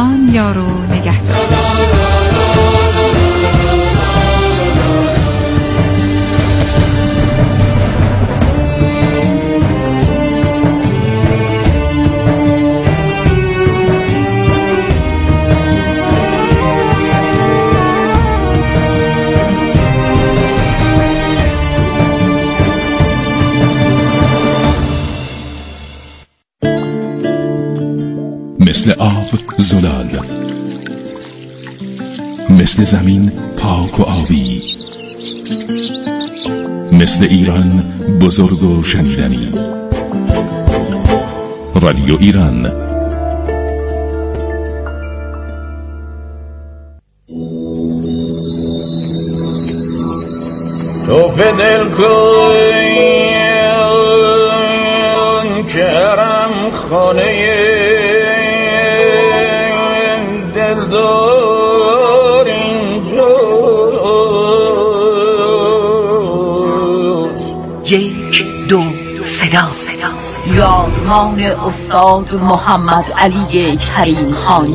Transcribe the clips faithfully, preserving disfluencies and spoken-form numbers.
آن یارو نگهدار. مثل آب زلال، مثل زمین پاک و آبی، مثل ایران بزرگ و شنیدنی. رادیو ایران. تو فدل کن کرم خانه دلدار اینجاست. یک دو صدا یارمان استاد محمد علی کریم خانی.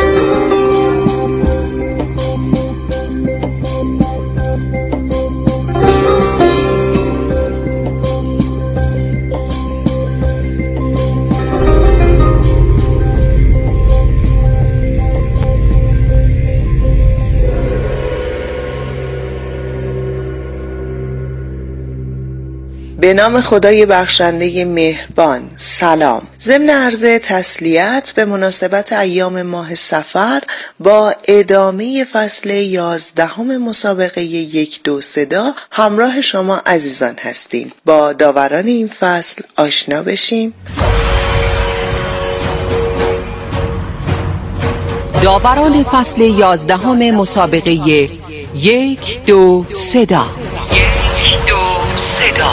به نام خدای بخشنده مهربان. سلام. ضمن عرض تسلیت به مناسبت ایام ماه صفر با ادامه فصل یازدهم مسابقه یک دو صدا همراه شما عزیزان هستیم. با داوران این فصل آشنا بشیم. داوران فصل یازدهم مسابقه یک دو صدا. یک دو صدا.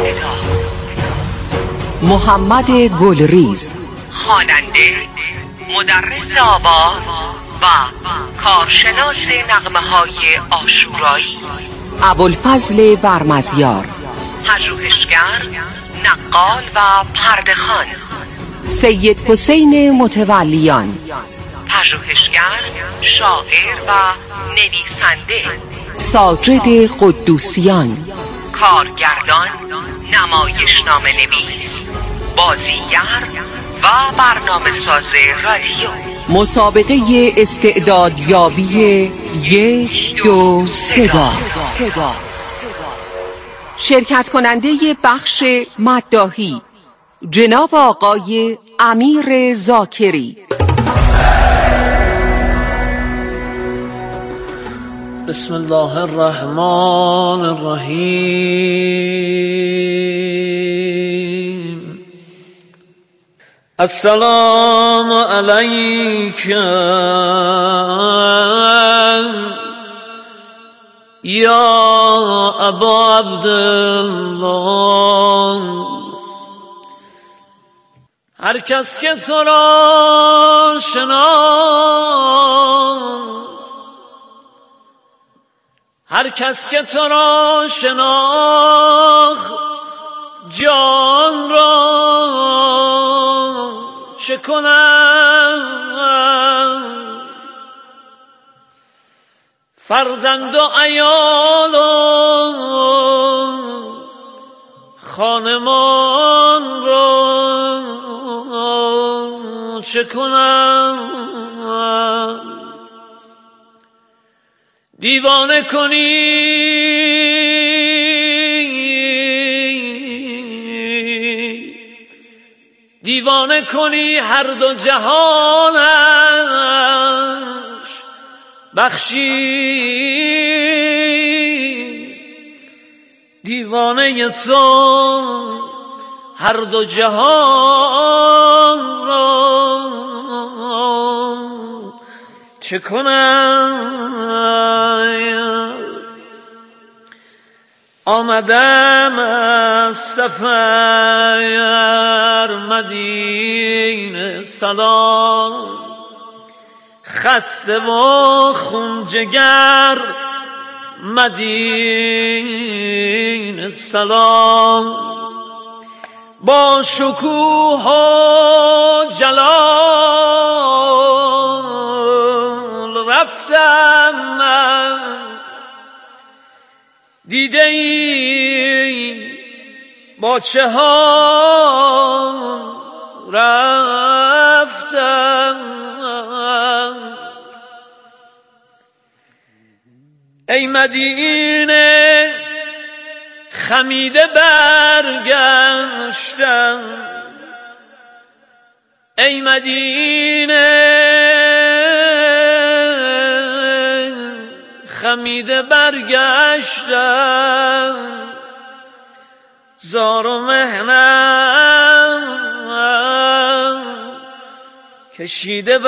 محمد گلریز، خواننده، مدرس آواز و کارشناس نغمه‌های عاشورایی. ابوالفضل ورمزیار، پژوهشگر، نقال و پرده‌خوان. سید حسین متولیان، پژوهشگر، شاعر و نویسنده. ساجد قدوسیان، کارگردان، نمایشنامه نویس، بازیگر و برنامه ساز رادیو. مسابقه استعدادیابی یک دو صدا. شرکت کننده بخش مداحی جناب آقای امیر زاکری. بسم الله الرحمن الرحیم. السلام علیکم یا ابا عبدالله. هر کس که تو را شناخت، هر کس که تو را شناخت جان را چه کنم؟ فرزند و عیال و خانمان را چه کنم؟ دیوانه کنی دیوانه کنی هر دو جهانش بخشی. دیوانه تو هر دو جهان را چه کنم؟ آمدم از سفر مدینه سلام، خسته و خون جگر مدینه سلام. با شکوه و جلال رفتم من، دیده ای با چه ها رفتم. ای مدینه خمیده برگشتم، ای مدینه خمیده برگشتم، زار و محنت کشیده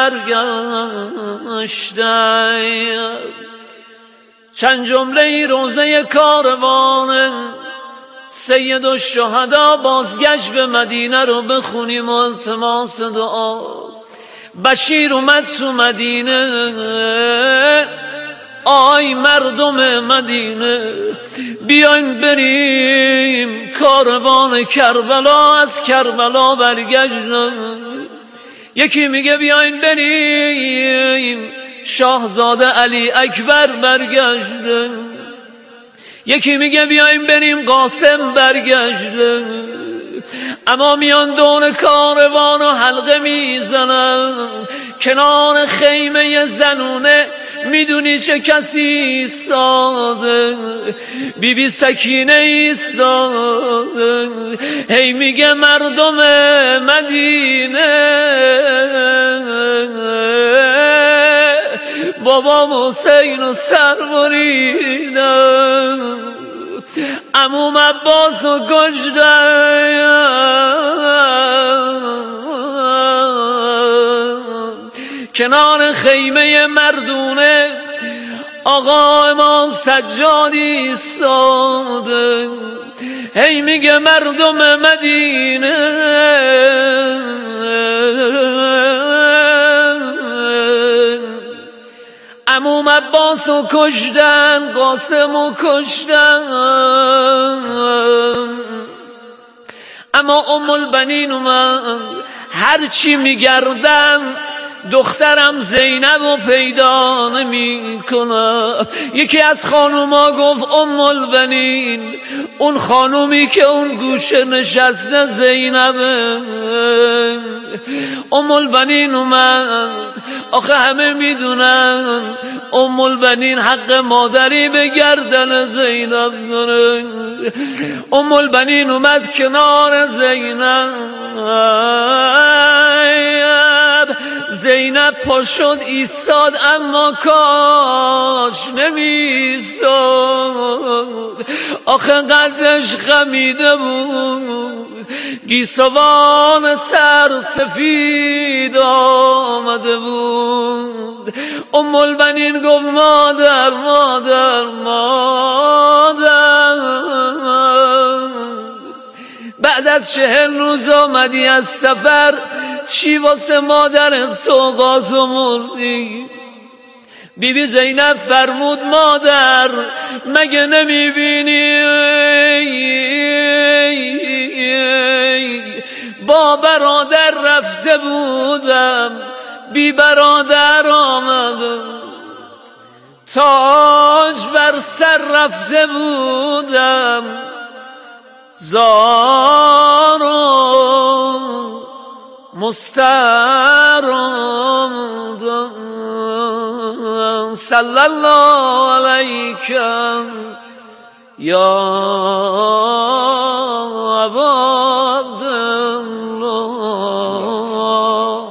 برگشتم. چند جمله روزه کاروان سید الشهدا بازگشت به مدینه رو بخونیم و التماس دعا. بشیر اومد تو مدینه، آی مردم مدینه بیاین بریم کاروان کربلا از کربلا برگشت. یکی میگه بیاین بریم شاهزاده علی اکبر برگشت، یکی میگه بیایم بریم قاسم برگشت. اما میان دور کاروان و حلقه میزنن کنار خیمه زنونه. میدونی چه کسی ایستاده؟ بی بی سکینه ایستاده. هی میگه مردم مدینه بابا حسین و سر بریدن، عموم عباس و کشتن. کنار خیمه مردونه آقا امام سجادی ایستاده. هی میگه مردم مدینه عموم عباسو کشتن، قاسمو کشتن. اما ام البنین اومد، هرچی میگردم دخترم زینب رو پیدا نمی کنم. یکی از خانوما گفت ام البنین، اون خانومی که اون گوشه نشسته زینبه. ام البنین اومد، آخه همه میدونن ام البنین حق مادری به گردن زینب داره. ام البنین اومد کنار زینب، زینب پا شد ایستاد اما کاش نمی ایستاد. آخه قدش خمیده بود، گیسوان سر سفید آمده بود. ام البنین گفت مادر مادر مادر، بعد از چهل روز آمدی از سفر، چی واسه مادرت سوغات و مردی؟ بی بی زینب فرمود مادر مگه نمیبینی با برادر رفته بودم، بی برادر آمدم، تاج بر سر رفته بودم، زار و مسترد. صلی الله علیک یا عبدالله.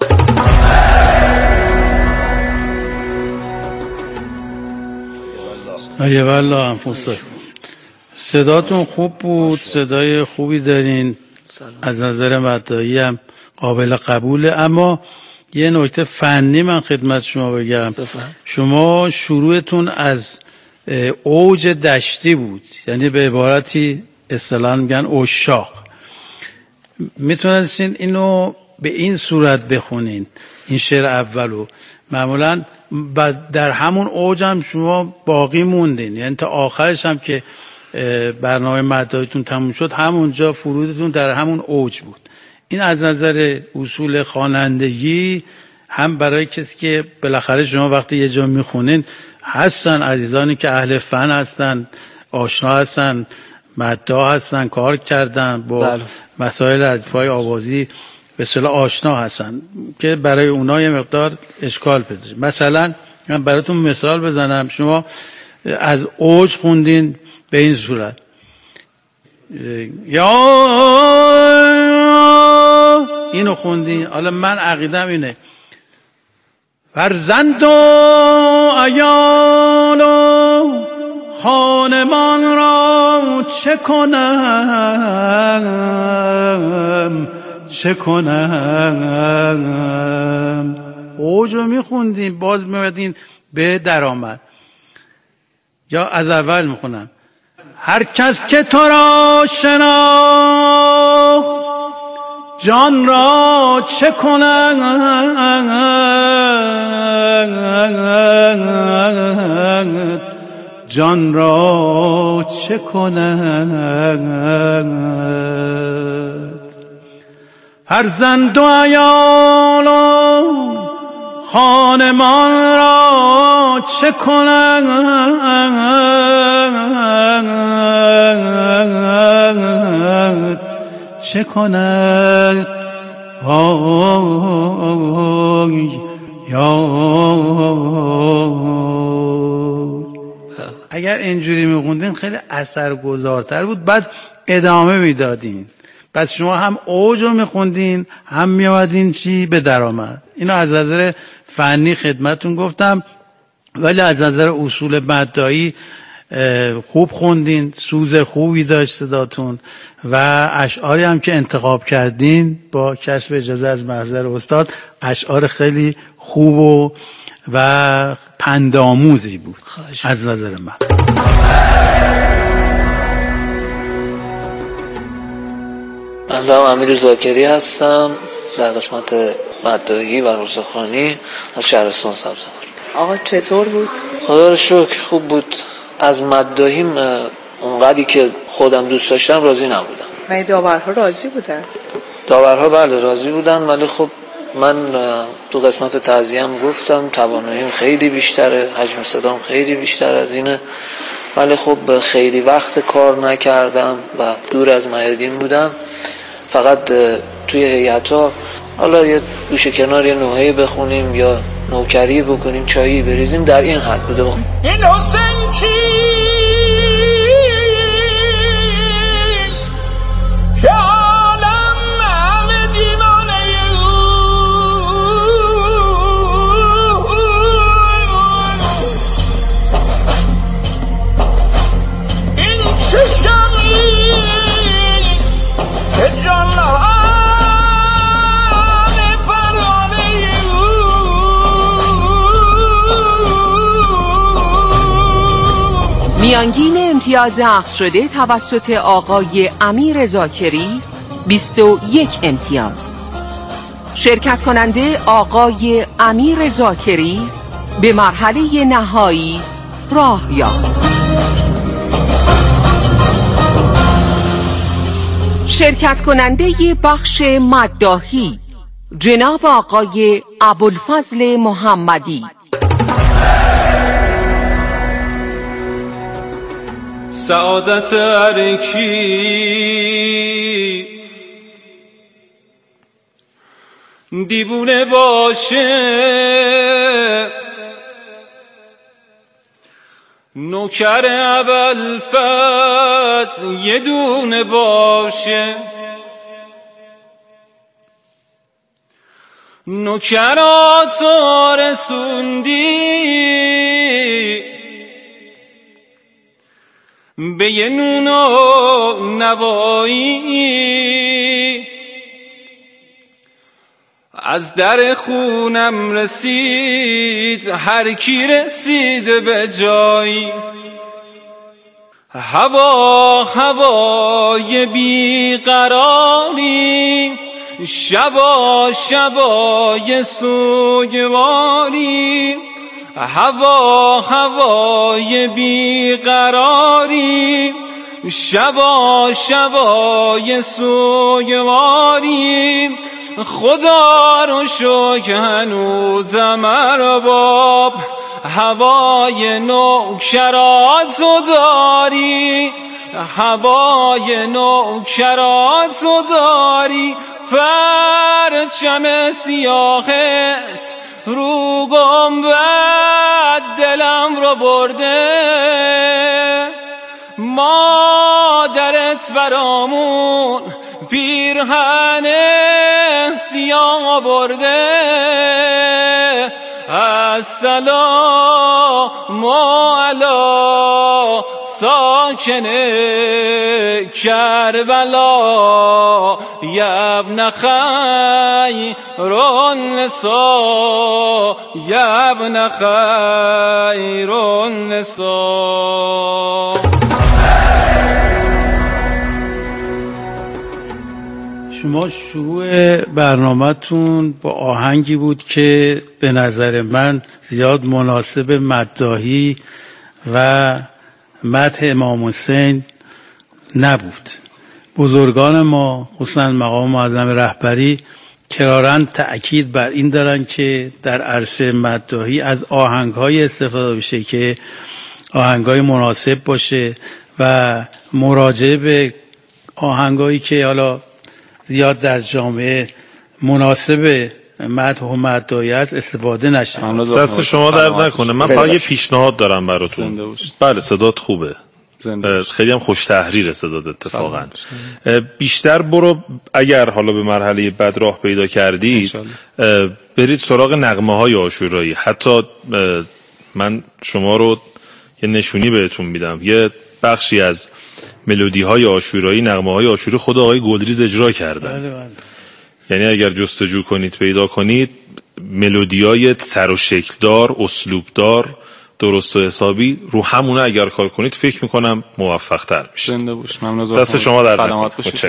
ایه والله انفسکم. صداتون خوب بود، صدای خوبی دارین، از نظر مدعی هم قابل قبوله. اما یه نکته فنی من خدمت شما بگم. بفهم. شما شروعتون از اوج دشتی بود، یعنی به عبارتی اصطلاحاً میگن عشاق. میتونستین اینو به این صورت بخونین، این شعر اولو. معمولاً در همون اوج هم شما باقی موندین، یعنی تا آخرش هم که برنامه مدعیتون تموم شد همونجا فرودتون در همون اوج بود. این از نظر اصول خوانندگی هم برای کسی که بالاخره شما وقتی یه جا میخونین هستن عزیزانی که اهل فن هستن، آشنا هستن، مداح هستن، کار کردن با بله. مسائل ردیف‌های آوازی به اصطلاح آشنا هستن که برای اونها یه مقدار اشکال پیدا میشه. مثلا من براتون مثال بزنم، شما از اوج خوندین به این صورت یا اینو خوندین. حالا من عقیدم اینه فرزند و عیال و خانمان را چه کنم چه کنم. اوجو میخوندین باز میمدین به درآمد. یا از اول میخونم هر کس که تو را شناخت جان را چه کند جان را چه کند. فرزند و عیال و خانمان را چه کند چه کند آی یا. اگر اینجوری میخوندین خیلی اثرگذارتر بود، بعد ادامه میدادین. پس شما هم اوج رو میخوندین هم میامدین چی به درآمد. اینو از نظر فنی خدمتون گفتم، ولی از نظر اصول مداحی خوب خوندین، سوز خوبی داشت صداتون و اشعاری هم که انتخاب کردین با کسب اجازه از محضر استاد اشعار خیلی خوب و و پندآموزی بود از نظر من. من دارم امیر زاکری هستم، در قسمت مداحی و رستخوانی از شهرستان سبزوار. آقا چطور بود؟ خدا رو شکر خوب بود. از مداحیم اونقدری که خودم دوست داشتم راضی نبودم. من داورها راضی بودن؟ داورها بله راضی بودن، ولی خب من تو قسمت تعزیه‌ام گفتم تواناییم خیلی بیشتره، حجم صدام خیلی بیشتر از اینه، ولی خب خیلی وقت کار نکردم و دور از میادین بودم. فقط توی هیئت‌ها حالا یه گوشه کنار یه نوحه‌ای بخونیم یا نوکری بکنیم، چایی بریزیم، در این حد بوده. این حسین چی که عالم من دیوانه این چه شمیست که جان میانگین امتیاز اخذ شده توسط آقای امیر زاکری بیست و یک امتیاز. شرکت کننده آقای امیر زاکری به مرحله نهایی راه یافت. شرکت کننده بخش مداحی جناب آقای ابوالفضل محمدی. سعادت هرکی دیوونه باشه، نوکر ابوالفضل یه دونه باشه، نوکراتو رسوندی به یه نون و نوایی، از در خونم رسید هر کی رسید به جایی. هوا هوای بیقراری، شبا شبای سوگواری، هوا هوای بیقراری، شبا شبای سوگواری، خدا رو شکر هنوزم ارباب هوای نوکراتو داری هوای نوکراتو داری پرچم سیاهت رو گنبد دلم رو برده مادرت برامون پیرهن سیاه برده السلام علی ساکن کربلا یا ابن خیر النساء یا ابن خیر النساء. شما شروع برنامه‌تون با آهنگی بود که به نظر من زیاد مناسب مداحی و مدح امام حسین نبود. بزرگان ما خصوصا مقام معظم رهبری کراراً تأکید بر این دارن که در عرصه مداحی از آهنگ‌های استفاده بشه که آهنگ‌های مناسب باشه و مراجعه به آهنگ‌هایی که حالا زیاد در جامعه مناسب مدح و مداحی است استفاده نشه. دست شما درد نکنه. من فقط یه پیشنهاد دارم براتون. بله صدات خوبه، خیلی هم خوش تحریر صدات اتفاقا. بیشتر برو اگر حالا به مرحله بد راه پیدا کردید برید سراغ نغمه های عاشورایی. حتی من شما رو یه نشونی بهتون میدم، یه بخشی از ملودی های عاشورایی، نغمه های عاشوری خود آقای گلریز اجرا کردن. بله بله. یعنی اگر جستجو کنید پیدا کنید ملودی های سر و شکل دار، اسلوب دار، درست و حسابی رو همونه اگر کار کنید فکر میکنم موفق تر میشید. زنده باش. ممنون از دست شما در سلامت باشید.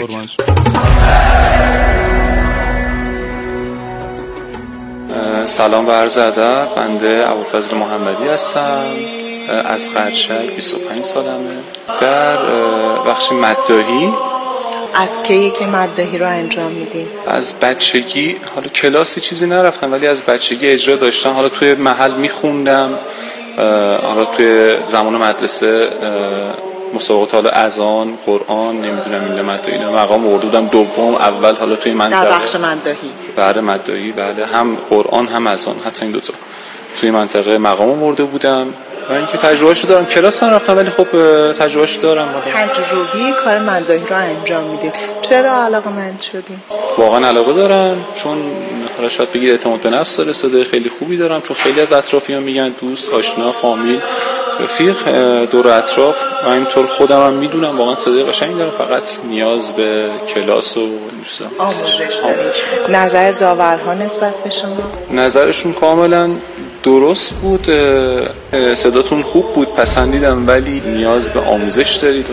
سلام و عرض ادب. بنده ابوالفضل محمدی هستم از قرچک، بیست و پنج سالمه. در بخش مداحی از کی که مداحی رو انجام میدین؟ از بچگی، حالا کلاسی چیزی نرفتم ولی از بچگی اجرا داشتم. حالا توی محل میخوندم، حالا توی زمان مدرسه مسابقات حالا اذان، قرآن، نمیدونم این مداحی اینا مقام آورده بودم دوم، اول حالا توی منطقه در بخش مداحی. بله مداحی، بله هم قرآن هم اذان، حتی این دو تا توی منطقه مقام آورده بودم. و اینکه تجربهشو دارم، کلاس نرفتم ولی خب تجربهشو دارم. تجربی کار مداحی رو انجام میدید. چرا علاقه‌مند شدین؟ واقعا علاقه دارم، چون حالا شاید بگید اعتماد به نفس داره، صدای خیلی خوبی دارم، چون خیلی از اطرافیان میگن دوست، آشنا، فامیل، رفیق، دور اطراف و اینطور خودم هم میدونم واقعا صدای قشنگی دارم، فقط نیاز به کلاس و آموزش دارید. نظر داورها نسبت به شما؟ نظرشون کاملا درست بود، صداتون خوب بود، پسندیدم، ولی نیاز به آموزش دارید.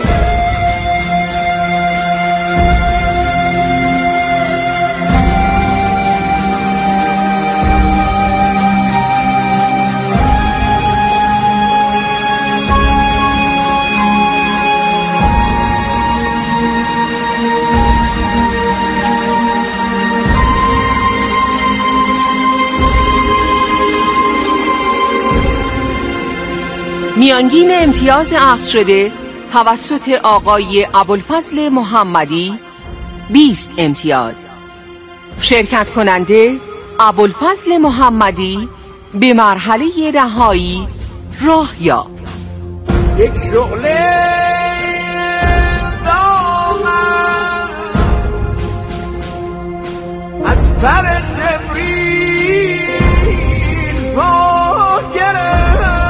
میانگین امتیاز اخذ شده توسط آقای ابوالفضل محمدی بیست امتیاز. شرکت کننده ابوالفضل محمدی به مرحله نهایی راه یافت. یک شغله دامن از پر جبریل پا گرفت،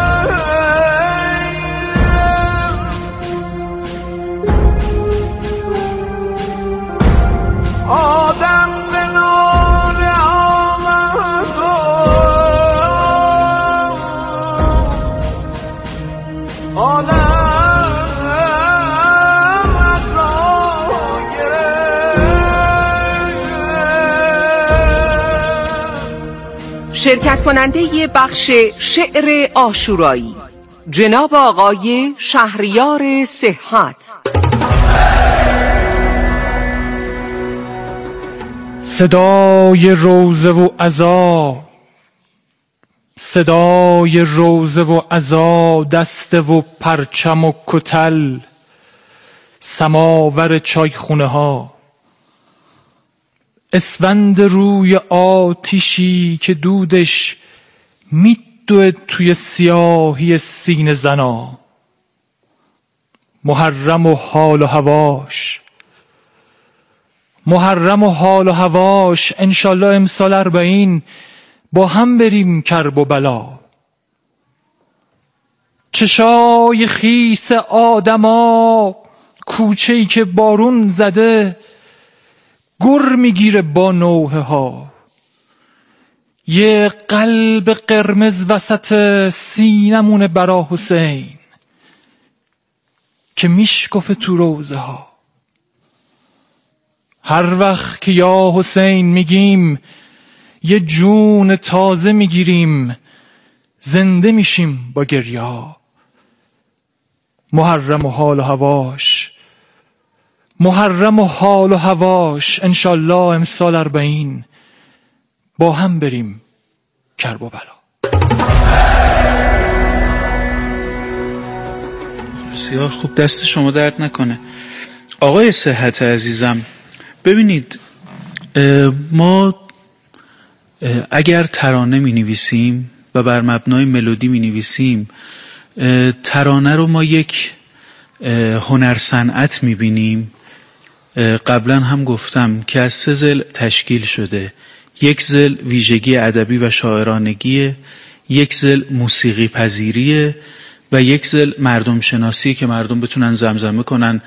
آدم به ناله آمد و آدم از آن گرفت. شرکت کننده بخش شعر عاشورایی جناب آقای شهریار صحت. صدای روزه و عزا، صدای روزه و عزا، دسته و پرچم و کتل، سماور چایخونه ها، اسفند روی آتیشی که دودش میدوه توی سیاهی سینه زنا، محرم و حال و هواش، محرم و حال و هواش، انشالله امسال اربعین با هم بریم کرب و بلا. چشای خیس آدما، کوچه‌ای که بارون زده گر میگیره با نوحه ها، یه قلب قرمز وسط سینمونه برا حسین که میشکفه تو روزه ها. هر وقت که یا حسین میگیم یه جون تازه میگیریم، زنده میشیم با گریا. محرم و حال و هواش، محرم و حال و هواش، انشالله امسال اربعین با هم بریم کرب و بلا. بسیار خوب، دست شما درد نکنه. آقای صحت عزیزم، ببینید ما اگر ترانه می نویسیم و بر مبنای ملودی می نویسیم، ترانه رو ما یک هنر صنعت می بینیم. قبلا هم گفتم که از سه ضلع تشکیل شده. یک ضلع ویژگی ادبی و شاعرانگیه، یک ضلع موسیقی پذیریه و یک ضلع مردم شناسی که مردم بتونن زمزمه کنن.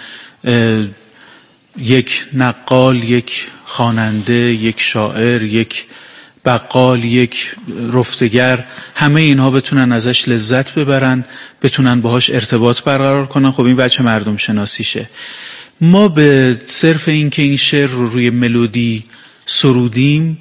یک نقال، یک خواننده، یک شاعر، یک بقال، یک رفتگر، همه اینها بتونن ازش لذت ببرن، بتونن باهاش ارتباط برقرار کنن. خب این وجه مردم شناسیشه. ما به صرف این که این شعر رو روی ملودی سرودیم،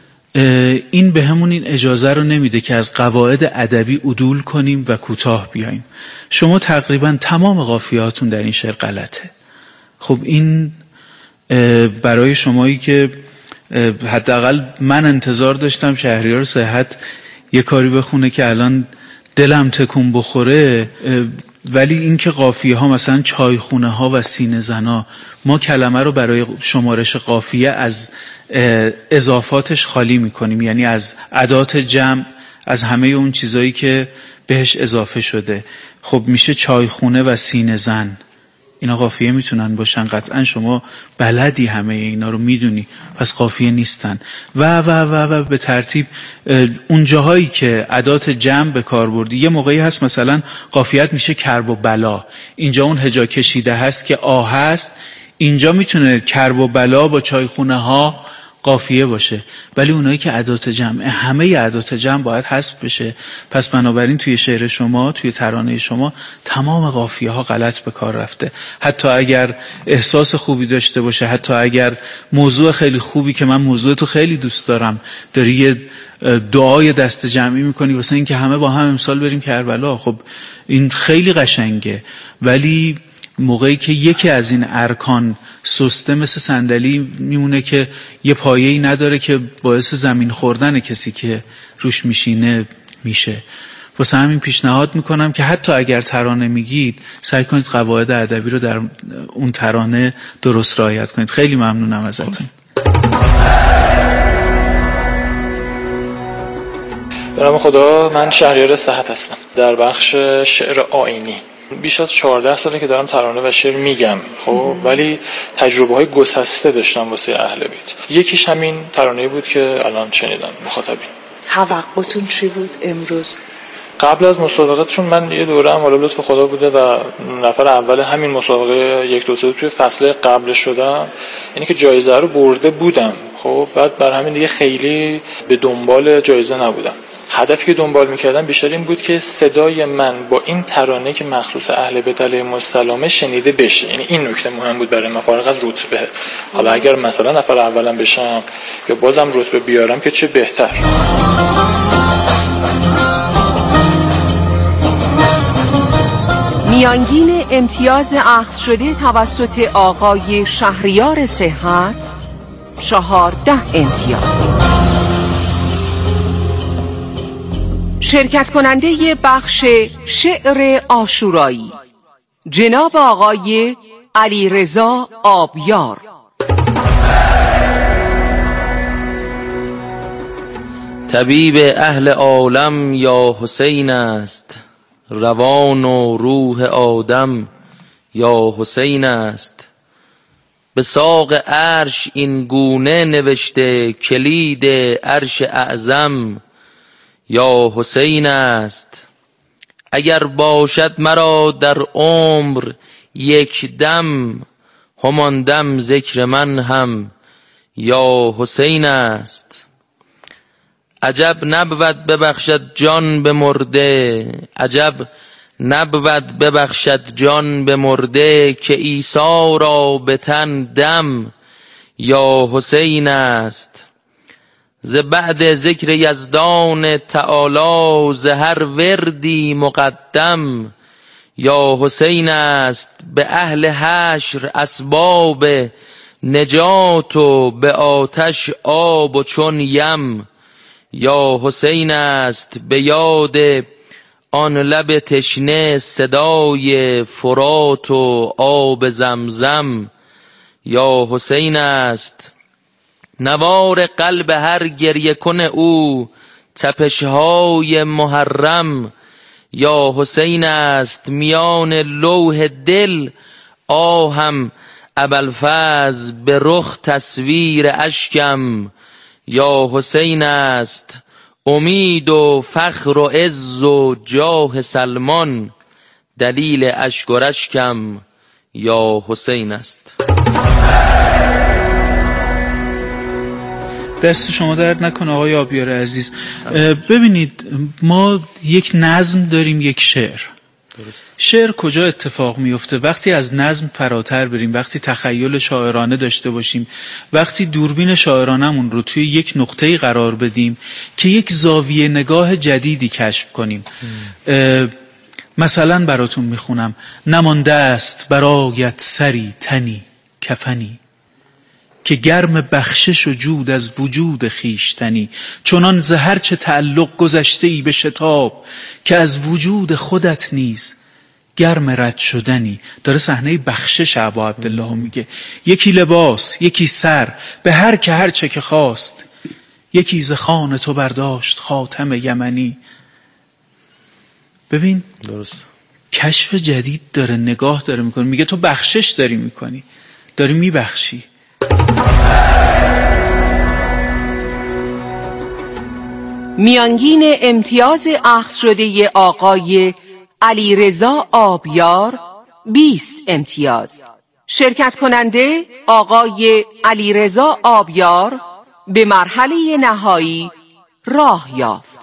این به همون این اجازه رو نمیده که از قواعد ادبی عدول کنیم و کوتاه بیایم. شما تقریبا تمام قافیه‌هاتون در این شعر غلطه. خب این برای شمایی که حداقل من انتظار داشتم شهریار صحت یه کاری بخونه که الان دلم تکون بخوره، ولی این که قافیه ها مثلا چایخونه ها و سینه زنا، ما کلمه رو برای شمارش قافیه از اضافاتش خالی میکنیم، یعنی از ادات جمع، از همه اون چیزایی که بهش اضافه شده. خب میشه چایخونه و سینه زن. اینا قافیه میتونن باشن؟ قطعا شما بلدی همه اینا رو میدونی، پس قافیه نیستن. و و و و به ترتیب اون جاهایی که ادات جمع به کار بردی، یه موقعی هست مثلا قافیت میشه کرب و بلا، اینجا اون هجا کشیده هست که آه هست، اینجا میتونه کرب و بلا با چایخونه ها قافیه باشه، ولی اونایی که ادات جمع، همه ادات جمع باید حذف بشه. پس بنابراین توی شعر شما، توی ترانه شما تمام قافیه ها غلط به کار رفته. حتی اگر احساس خوبی داشته باشه، حتی اگر موضوع خیلی خوبی که من موضوع تو خیلی دوست دارم، داری یه دعای دست جمعی میکنی واسه این که همه با هم امسال بریم کربلا، خب این خیلی قشنگه، ولی موقعی که یکی از این ارکان سسته مثل صندلی میمونه که یه پایه‌ای نداره که باعث زمین خوردن کسی که روش میشینه میشه. واسه همین پیشنهاد میکنم که حتی اگر ترانه میگید، سعی کنید قواعد ادبی رو در اون ترانه درست رعایت کنید. خیلی ممنونم ازتون. به نام خدا، من شهریار صحت هستم، در بخش شعر آیینی. بیش از چهارده ساله که دارم ترانه و شعر میگم، خب ولی تجربه های گسسته داشتم واسه اهل بیت. یکیش همین ترانه‌ای بود که الان شنیدن مخاطبین. توقعتون چی بود امروز؟ قبل از مسابقه، چون من یه دوره هم والا لطف خدا بوده و نفر اول همین مسابقه یک دو سه توی فصل قبل شدم، یعنی که جایزه رو برده بودم. خب بعد بر همین دیگه خیلی به دنبال جایزه نبودم. هدفی که دنبال میکردم بیشتر این بود که صدای من با این ترانه که مخصوص اهل بیت علیهم السلام شنیده بشه. یعنی این نکته مهم بود برای من، فارغ از رتبه. حالا اگر مثلا نفر اولم بشم یا بازم رتبه بیارم که چه بهتر. میانگین امتیاز اخذ شده توسط آقای شهریار صحت چهارده امتیاز. شرکت کننده بخش شعر عاشورایی جناب آقای علیرضا آبیار. طبیب اهل عالم یا حسین است، روان و روح آدم یا حسین است. به ساق عرش این گونه نوشته، کلید عرش اعظم یا حسین است. اگر باشد مرا در عمر یک دم، همان دم ذکر من هم یا حسین است. عجب نبود ببخشد جان به مرده، عجب نبود ببخشد جان به مرده، که عیسی را به تن دم یا حسین است. ز بعد ذکر یزدان تعالی، ز هر وردی مقدم یا حسین است. به اهل حشر اسباب نجات و به آتش آب و چون یم یا حسین است. به یاد آن لب تشنه صدای فرات و آب زمزم یا حسین است. نوار قلب هر گریه کن او، تپشهای محرم یا حسین است. میان لوح دل آهم ابوالفضل، به رخ تصویر اشکم یا حسین است. امید و فخر و عز و جاه سلمان، دلیل اشک و رشکم یا حسین است. دست شما درد نکنه آقای آبیار عزیز. ببینید ما یک نظم داریم، یک شعر. درست. شعر کجا اتفاق میفته؟ وقتی از نظم فراتر بریم، وقتی تخیل شاعرانه داشته باشیم، وقتی دوربین شاعرانمون رو توی یک نقطه‌ای قرار بدیم که یک زاویه نگاه جدیدی کشف کنیم. مثلا براتون میخونم: نمانده است برایت سری تنی کفنی، که گرم بخشش و جود از وجود خیشتنی. چنان ز هر چه تعلق گذشته ای به شتاب، که از وجود خودت نیز گرم رد شدنی. داره صحنه بخشش ابا عبدالله میگه. یکی لباس، یکی سر، به هر که هر چه که خواست. یکی ز خوان تو برداشت خاتم یمنی. ببین درست. کشف جدید داره، نگاه داره میکنه. میگه تو بخشش داری میکنی، داری میبخشی. میانگین امتیاز اخذ شده آقای علیرضا آبیار بیست امتیاز. شرکت کننده آقای علیرضا آبیار به مرحله نهایی راه یافت.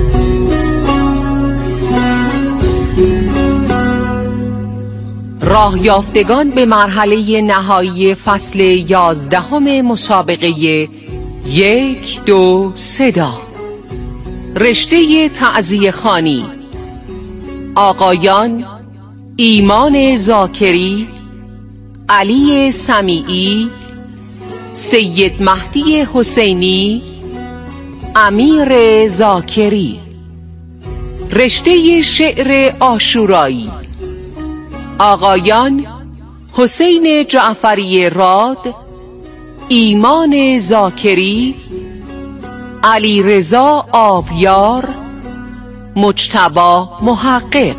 راه یافتگان به مرحله نهایی فصل یازدهم مسابقه یک دو صدا رشته تعزیه خوانی: آقایان ایمان ذاکری، علی سمیعی، سید مهدی حسینی، امیر ذاکری. رشته شعر عاشورایی: آقایان حسین جعفری راد، ایمان ذاکری، علیرضا آبیار، مجتبی محقق.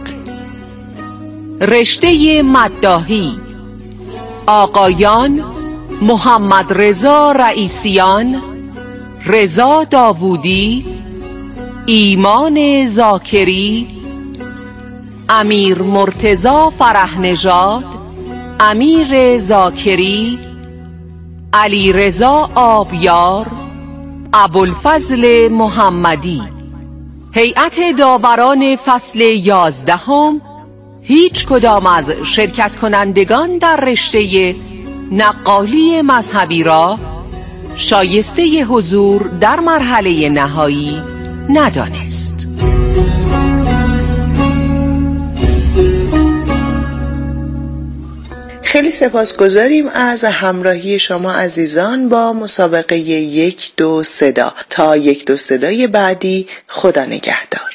رشته مداحی: آقایان محمد رضا رئیسیان، رضا داوودی، ایمان ذاکری، امیر مرتضی فرحنژاد، امیر ذاکری، علیرضا آبیار، ابوالفضل محمدی. هیئت داوران فصل یازدهم هیچ کدام از شرکت کنندگان در رشته نقالی مذهبی را شایسته حضور در مرحله نهایی ندانست. خیلی سپاسگزاریم از همراهی شما عزیزان با مسابقه یک دو صدا. تا یک دو صدای بعدی، خدا نگهدار.